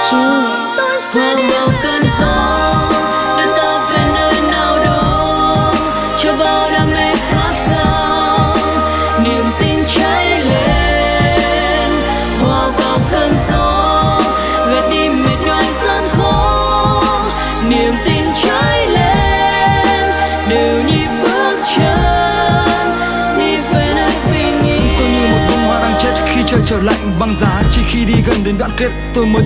Tôi sẽ đi vào cơn gió, đưa ta về nơi nào đó, cho bao đam mê khát khao, niềm tin cháy lên, hòa vào cơn gió, gạt đi mệt nhoài gian khó, niềm tin cháy lên, đều nhịp bước chân đi về nơi bình yên. Tôi như một bông hoa đang chết khi trời trở lạnh băng giá, chỉ khi đi gần đến đoạn kết tôi mới